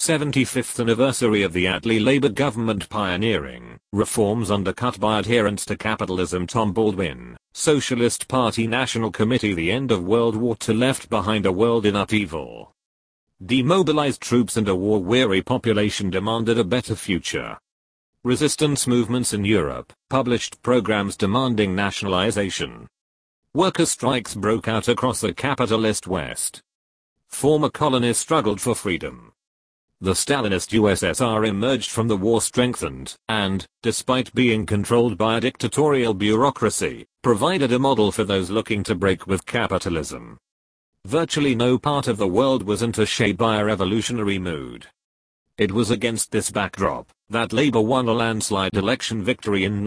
75th anniversary of the Attlee Labour government pioneering reforms undercut by adherents to capitalism. Tom Baldwin, Socialist Party National Committee. The end of World War II left behind a world in upheaval. Demobilized troops and a war-weary population demanded a better future. Resistance movements in Europe published programs demanding nationalization. Worker strikes broke out across the capitalist West. Former colonies struggled for freedom. The Stalinist USSR emerged from the war strengthened and, despite being controlled by a dictatorial bureaucracy, provided a model for those looking to break with capitalism. Virtually no part of the world was unshaded by a revolutionary mood. It was against this backdrop that Labour won a landslide election victory in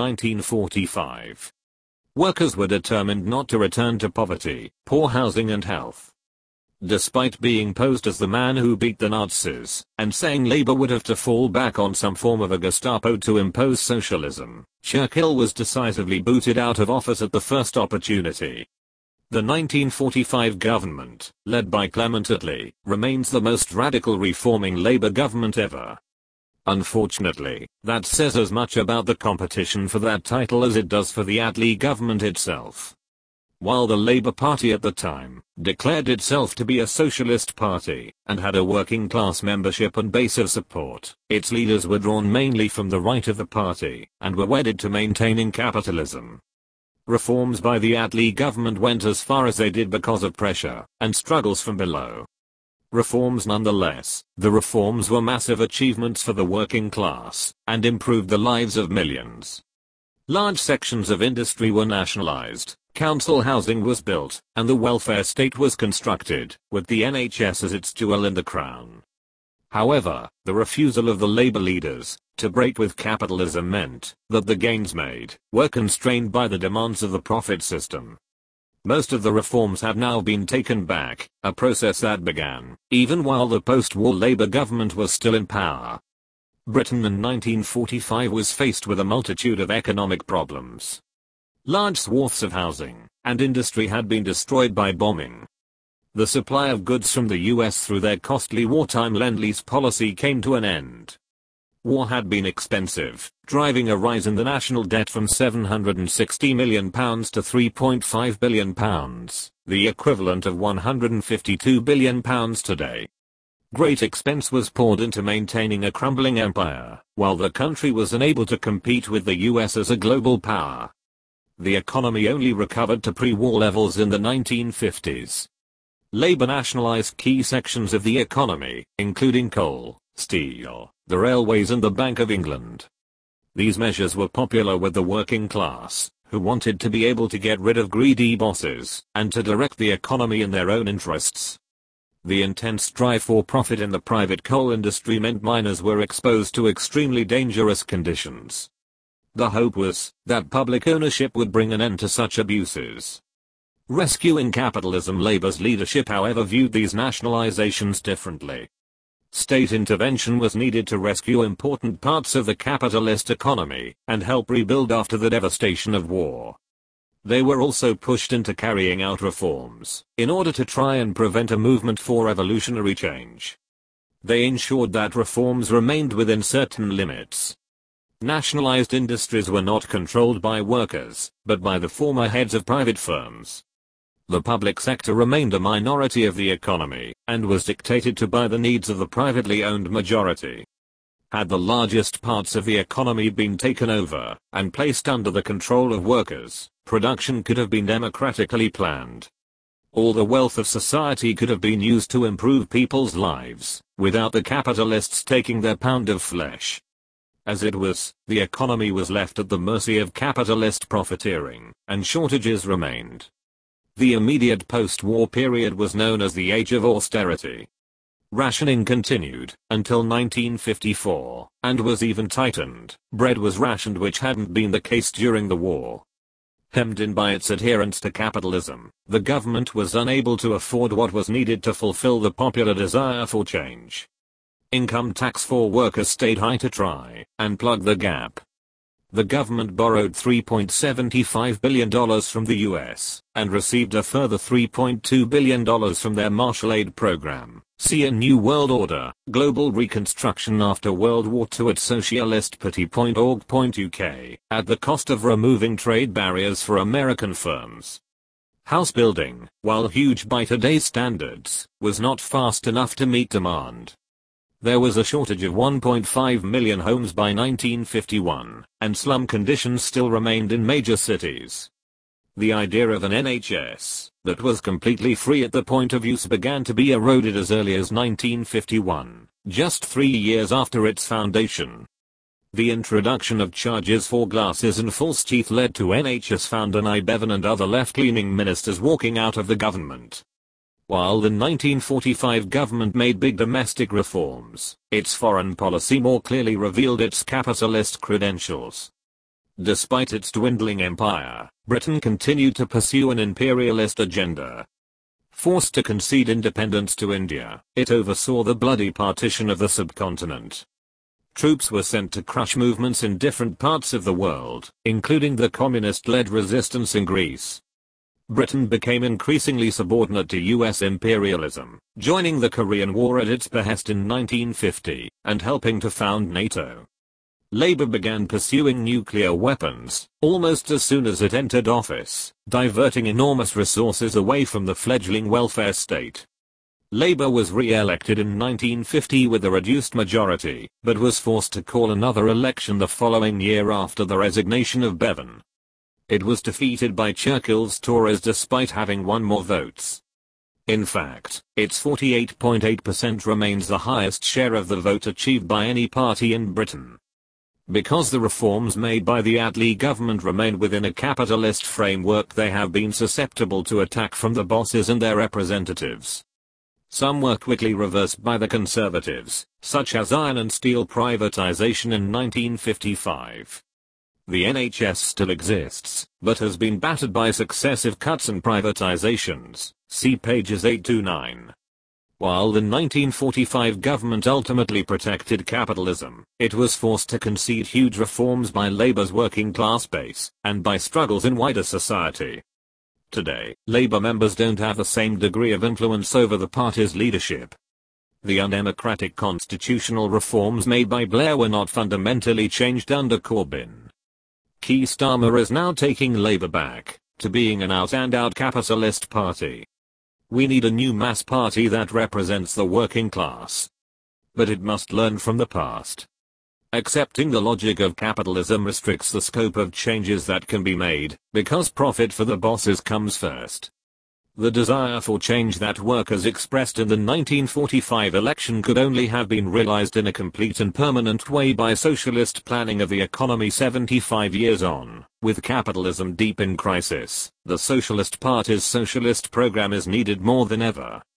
1945. Workers were determined not to return to poverty, poor housing and health. Despite being posed as the man who beat the Nazis, and saying Labour would have to fall back on some form of a Gestapo to impose socialism, Churchill was decisively booted out of office at the first opportunity. The 1945 government, led by Clement Attlee, remains the most radical reforming Labour government ever. Unfortunately, that says as much about the competition for that title as it does for the Attlee government itself. While the Labour Party at the time declared itself to be a socialist party and had a working class membership and base of support, its leaders were drawn mainly from the right of the party and were wedded to maintaining capitalism. Reforms by the Attlee government went as far as they did because of pressure and struggles from below. Reforms nonetheless, the reforms were massive achievements for the working class and improved the lives of millions. Large sections of industry were nationalized, council housing was built, and the welfare state was constructed, with the NHS as its jewel in the crown. However, the refusal of the Labour leaders to break with capitalism meant that the gains made were constrained by the demands of the profit system. Most of the reforms have now been taken back, a process that began even while the post-war Labour government was still in power. Britain in 1945 was faced with a multitude of economic problems. Large swaths of housing and industry had been destroyed by bombing. The supply of goods from the US through their costly wartime Lend-Lease policy came to an end. War had been expensive, driving a rise in the national debt from £760 million to £3.5 billion, the equivalent of £152 billion today. Great expense was poured into maintaining a crumbling empire, while the country was unable to compete with the US as a global power. The economy only recovered to pre-war levels in the 1950s. Labour nationalised key sections of the economy, including coal, steel, the railways and the Bank of England. These measures were popular with the working class, who wanted to be able to get rid of greedy bosses and to direct the economy in their own interests. The intense drive for profit in the private coal industry meant miners were exposed to extremely dangerous conditions. The hope was that public ownership would bring an end to such abuses. Rescuing capitalism. Labour's leadership, however, viewed these nationalizations differently. State intervention was needed to rescue important parts of the capitalist economy and help rebuild after the devastation of war. They were also pushed into carrying out reforms in order to try and prevent a movement for revolutionary change. They ensured that reforms remained within certain limits. Nationalized industries were not controlled by workers, but by the former heads of private firms. The public sector remained a minority of the economy, and was dictated to by the needs of the privately owned majority. Had the largest parts of the economy been taken over, and placed under the control of workers, production could have been democratically planned. All the wealth of society could have been used to improve people's lives, without the capitalists taking their pound of flesh. As it was, the economy was left at the mercy of capitalist profiteering, and shortages remained. The immediate post-war period was known as the Age of Austerity. Rationing continued until 1954, and was even tightened. Bread was rationed, which hadn't been the case during the war. Hemmed in by its adherence to capitalism, the government was unable to afford what was needed to fulfill the popular desire for change. Income tax for workers stayed high to try and plug the gap. The government borrowed $3.75 billion from the US, and received a further $3.2 billion from their Marshall Aid program. See a New World Order, Global Reconstruction After World War II at socialistparty.org.uk, at the cost of removing trade barriers for American firms. House building, while huge by today's standards, was not fast enough to meet demand. There was a shortage of 1.5 million homes by 1951, and slum conditions still remained in major cities. The idea of an NHS that was completely free at the point of use began to be eroded as early as 1951, just 3 years after its foundation. The introduction of charges for glasses and false teeth led to NHS founder Nye Bevan and other left-leaning ministers walking out of the government. While the 1945 government made big domestic reforms, its foreign policy more clearly revealed its capitalist credentials. Despite its dwindling empire, Britain continued to pursue an imperialist agenda. Forced to concede independence to India, it oversaw the bloody partition of the subcontinent. Troops were sent to crush movements in different parts of the world, including the communist-led resistance in Greece. Britain became increasingly subordinate to US imperialism, joining the Korean War at its behest in 1950, and helping to found NATO. Labour began pursuing nuclear weapons, almost as soon as it entered office, diverting enormous resources away from the fledgling welfare state. Labour was re-elected in 1950 with a reduced majority, but was forced to call another election the following year after the resignation of Bevan. It was defeated by Churchill's Tories despite having won more votes. In fact, its 48.8% remains the highest share of the vote achieved by any party in Britain. Because the reforms made by the Attlee government remained within a capitalist framework, they have been susceptible to attack from the bosses and their representatives. Some were quickly reversed by the Conservatives, such as iron and steel privatization in 1955. The NHS still exists, but has been battered by successive cuts and privatizations. See pages 8 to 9. While the 1945 government ultimately protected capitalism, it was forced to concede huge reforms by Labour's working class base, and by struggles in wider society. Today, Labour members don't have the same degree of influence over the party's leadership. The undemocratic constitutional reforms made by Blair were not fundamentally changed under Corbyn. Keir Starmer is now taking Labour back to being an out-and-out capitalist party. We need a new mass party that represents the working class. But it must learn from the past. Accepting the logic of capitalism restricts the scope of changes that can be made, because profit for the bosses comes first. The desire for change that workers expressed in the 1945 election could only have been realized in a complete and permanent way by socialist planning of the economy 75 years on. With capitalism deep in crisis, the Socialist Party's socialist program is needed more than ever.